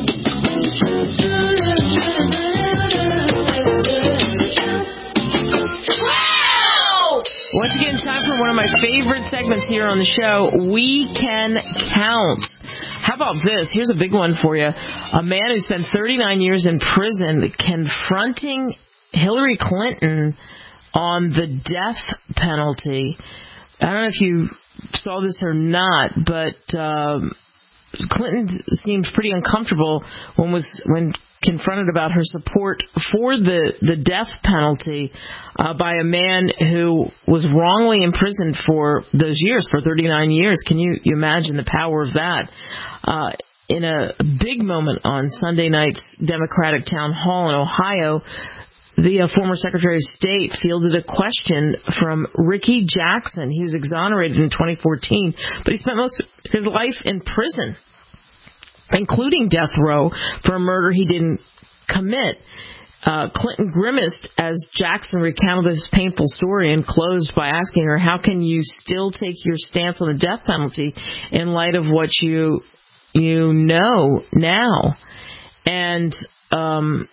Speaker 2: Once again, time for one of my favorite segments here on the show, We Can Count. How about this? Here's a big one for you. A man who spent thirty-nine years in prison confronting Hillary Clinton on the death penalty. I don't know if you saw this or not, but um, Clinton seemed pretty uncomfortable when was when confronted about her support for the, the death penalty uh, by a man who was wrongly imprisoned for those years, for thirty-nine years. Can you, you imagine the power of that? Uh, in a big moment on Sunday night's Democratic Town Hall in Ohio, the uh, former Secretary of State fielded a question from Ricky Jackson. He was exonerated in twenty fourteen, but he spent most of his life in prison, including death row, for a murder he didn't commit. Uh, Clinton grimaced as Jackson recounted his painful story and closed by asking her, how can you still take your stance on the death penalty in light of what you you know now? And um,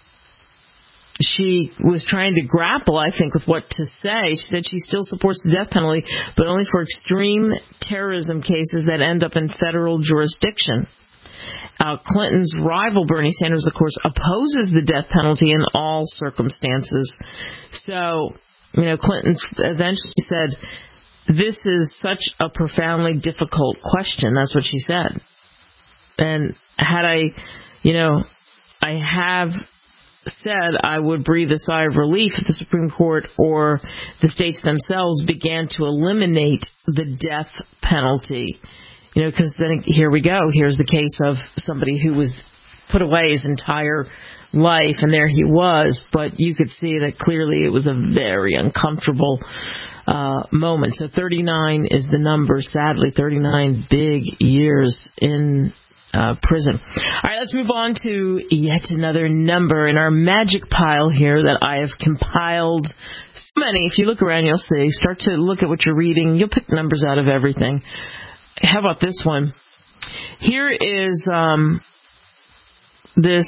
Speaker 2: she was trying to grapple, I think, with what to say. She said she still supports the death penalty, but only for extreme terrorism cases that end up in federal jurisdiction. Uh, Clinton's rival, Bernie Sanders, of course, opposes the death penalty in all circumstances. So, you know, Clinton eventually said, this is such a profoundly difficult question. That's what she said. And had I, you know, I have said I would breathe a sigh of relief if the Supreme Court or the states themselves began to eliminate the death penalty. You know, because then here we go. Here's the case of somebody who was put away his entire life, and there he was. But you could see that clearly it was a very uncomfortable uh, moment. So thirty-nine is the number, sadly, thirty-nine big years in uh, prison. All right, let's move on to yet another number in our magic pile here that I have compiled. So many. If you look around, you'll see. Start to look at what you're reading. You'll pick numbers out of everything. How about this one? Here is um, this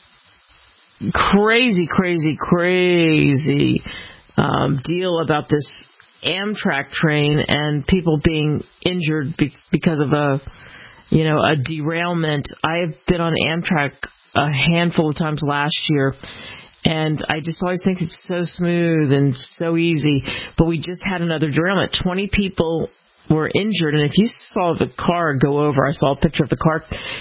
Speaker 2: crazy, crazy, crazy um, deal about this Amtrak train and people being injured be- because of a, you know, a derailment. I have been on Amtrak a handful of times last year, and I just always think it's so smooth and so easy. But we just had another derailment. twenty people were injured, and if you saw the car go over, I saw a picture of the car,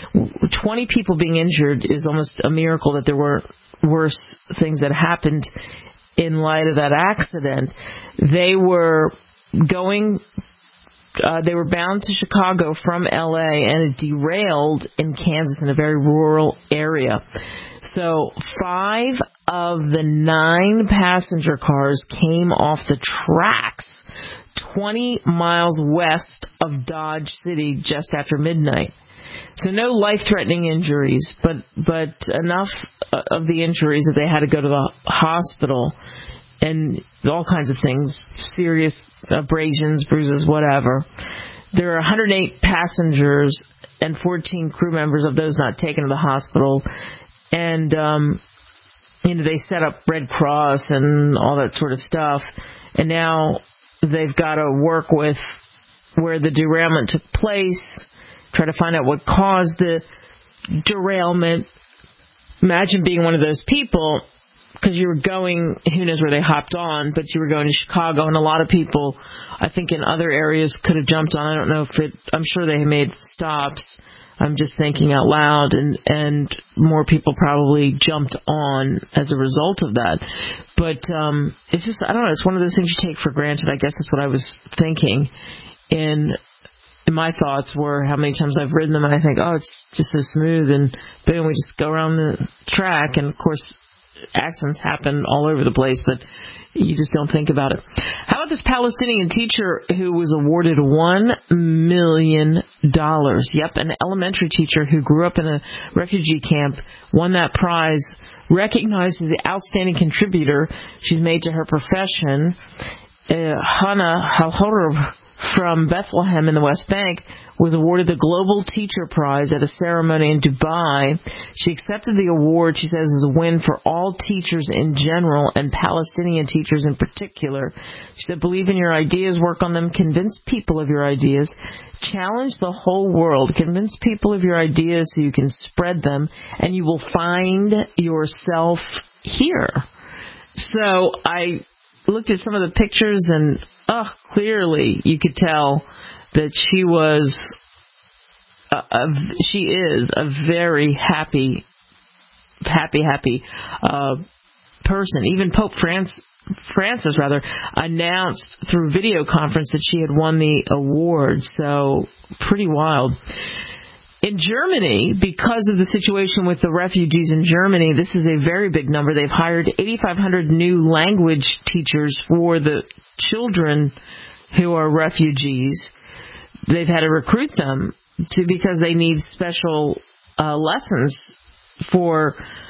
Speaker 2: twenty people being injured is almost a miracle that there were worse things that happened in light of that accident. They were going, uh, they were bound to Chicago from L A, and it derailed in Kansas in a very rural area. So five of the nine passenger cars came off the tracks twenty miles west of Dodge City just after midnight. So no life-threatening injuries, but but enough of the injuries that they had to go to the hospital and all kinds of things, serious abrasions, bruises, whatever. There are one hundred eight passengers and fourteen crew members of those not taken to the hospital. And, um, you know, they set up Red Cross and all that sort of stuff. And now they've got to work with where the derailment took place, try to find out what caused the derailment. Imagine being one of those people, because you were going, who knows where they hopped on, but you were going to Chicago, and a lot of people, I think in other areas, could have jumped on. I don't know if it, I'm sure they made stops. I'm just thinking out loud, and, and more people probably jumped on as a result of that. But um, it's just, I don't know, it's one of those things you take for granted. I guess that's what I was thinking. In, in my thoughts were how many times I've ridden them, and I think, oh, it's just so smooth, and boom, we just go around the track, and of course, accidents happen all over the place, but you just don't think about it. How about this Palestinian teacher who was awarded one million dollars? Yep, an elementary teacher who grew up in a refugee camp won that prize, recognized as the outstanding contributor she's made to her profession. Uh, Hannah Halhorov from Bethlehem in the West Bank was awarded the Global Teacher Prize at a ceremony in Dubai. She accepted the award, she says, as a win for all teachers in general and Palestinian teachers in particular. She said, believe in your ideas, work on them, convince people of your ideas, challenge the whole world, convince people of your ideas so you can spread them, and you will find yourself here. So I looked at some of the pictures, and oh, clearly you could tell that she was, a, a, she is a very happy, happy, happy uh, person. Even Pope Francis, Francis rather, announced through video conference that she had won the award. So pretty wild. In Germany, because of the situation with the refugees in Germany, this is a very big number. They've hired eighty-five hundred new language teachers for the children who are refugees. They've had to recruit them to because they need special uh, lessons for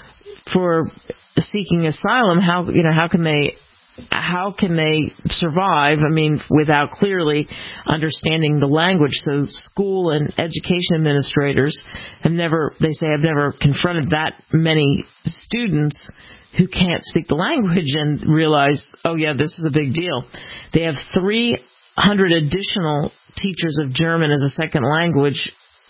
Speaker 2: for seeking asylum. How you know how can they how can they survive? I mean, without clearly understanding the language. So school and education administrators have never, they say, have never confronted that many students who can't speak the language and realize, oh yeah, this is a big deal. They have three hundred additional teachers of German as a second language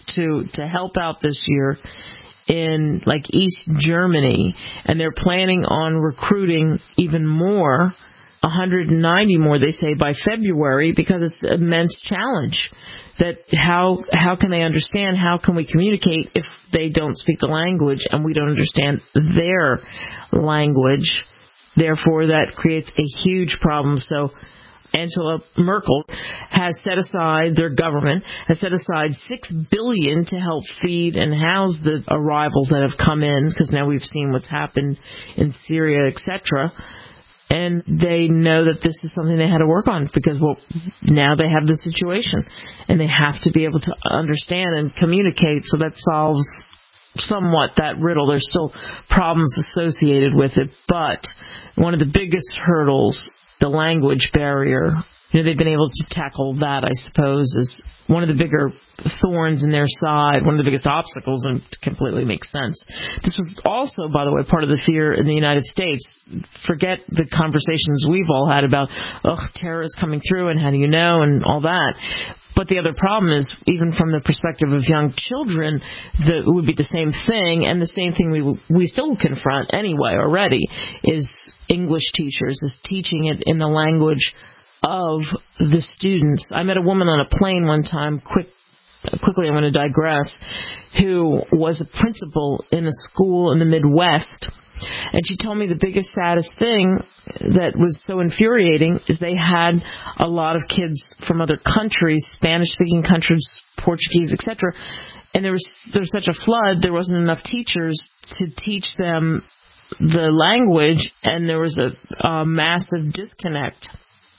Speaker 2: to to help out this year in like East Germany, and they're planning on recruiting even more, one hundred ninety more, they say, by February, because it's an immense challenge. That how how can they understand, how can we communicate if they don't speak the language and we don't understand their language? Therefore, that creates a huge problem. So Angela Merkel has set aside, their government has set aside six billion dollars to help feed and house the arrivals that have come in, because now we've seen what's happened in Syria, et cetera. And they know that this is something they had to work on, because, well, now they have the situation and they have to be able to understand and communicate. So that solves somewhat that riddle. There's still problems associated with it, but one of the biggest hurdles, the language barrier, you know, they've been able to tackle that, I suppose, is one of the bigger thorns in their side, one of the biggest obstacles, and it completely makes sense. This was also, by the way, part of the fear in the United States. Forget the conversations we've all had about, oh, terror is coming through, and how do you know, and all that. But the other problem is, even from the perspective of young children, that it would be the same thing, and the same thing we we still confront anyway already, is English teachers, is teaching it in the language of the students. I met a woman on a plane one time, quick, quickly I'm going to digress, who was a principal in a school in the Midwest. And she told me the biggest, saddest thing that was so infuriating is they had a lot of kids from other countries, Spanish-speaking countries, Portuguese, et cetera. And there was there was such a flood, there wasn't enough teachers to teach them the language, and there was a, a massive disconnect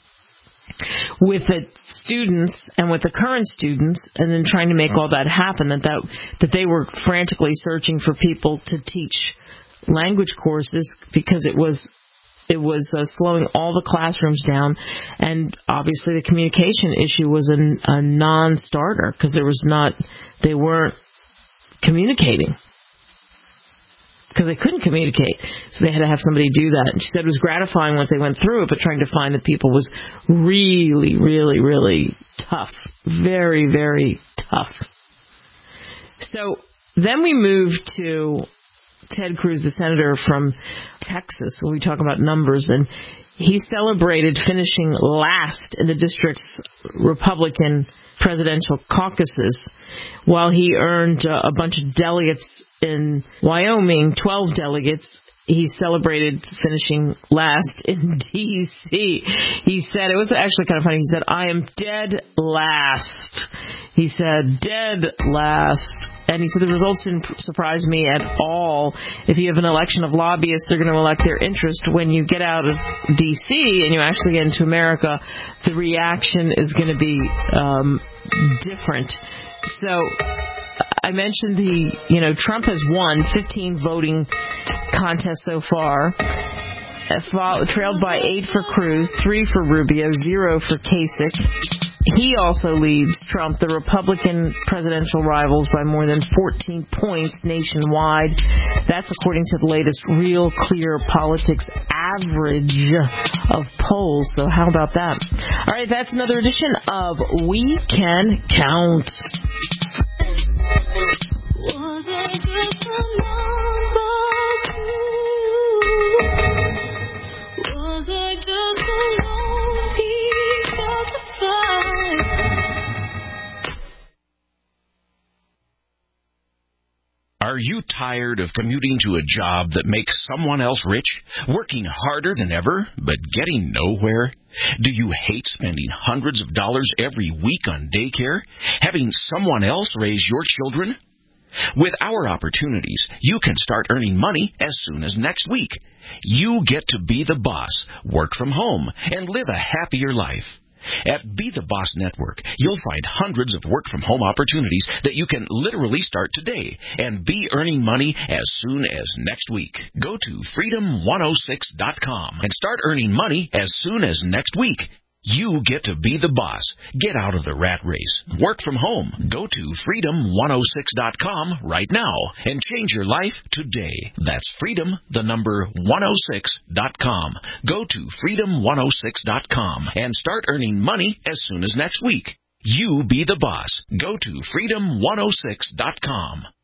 Speaker 2: with the students and with the current students, and then trying to make all that happen, that that, that they were frantically searching for people to teach language courses, because it was it was uh, slowing all the classrooms down, and obviously the communication issue was an, a non-starter, because there was not they weren't communicating, because they couldn't communicate, so they had to have somebody do that. And she said it was gratifying once they went through it, but trying to find the people was really, really, really tough, very, very tough. So then we moved to Ted Cruz, the senator from Texas, when we talk about numbers, and he celebrated finishing last in the district's Republican presidential caucuses, while he earned uh, a bunch of delegates in Wyoming, twelve delegates. He celebrated finishing last in D C He said, it was actually kind of funny, he said, I am dead last. He said, dead last. And he said, the results didn't surprise me at all. If you have an election of lobbyists, they're going to elect their interest. When you get out of D C and you actually get into America, the reaction is going to be um, different. So I mentioned the, you know, Trump has won fifteen voting contests so far, trailed by eight for Cruz, three for Rubio, zero for Kasich. He also leads Trump, the Republican presidential rivals, by more than fourteen points nationwide. That's according to the latest Real Clear Politics average of polls. So how about that? All right, that's another edition of We Can Count.
Speaker 10: Was I just a number two? Was I just a lone piece of the fight?
Speaker 1: Are you tired of commuting to a job that makes someone else rich, working harder than ever, but getting nowhere? Do you hate spending hundreds of dollars every week on daycare, having someone else raise your children? With our opportunities, you can start earning money as soon as next week. You get to be the boss, work from home, and live a happier life. At Be the Boss Network, you'll find hundreds of work-from-home opportunities that you can literally start today and be earning money as soon as next week. Go to freedom one oh six dot com and start earning money as soon as next week. You get to be the boss. Get out of the rat race. Work from home. Go to freedom one oh six dot com right now and change your life today. That's freedom, the number one oh six dot com. Go to freedom one oh six dot com and start earning money as soon as next week. You be the boss. Go to freedom one oh six dot com.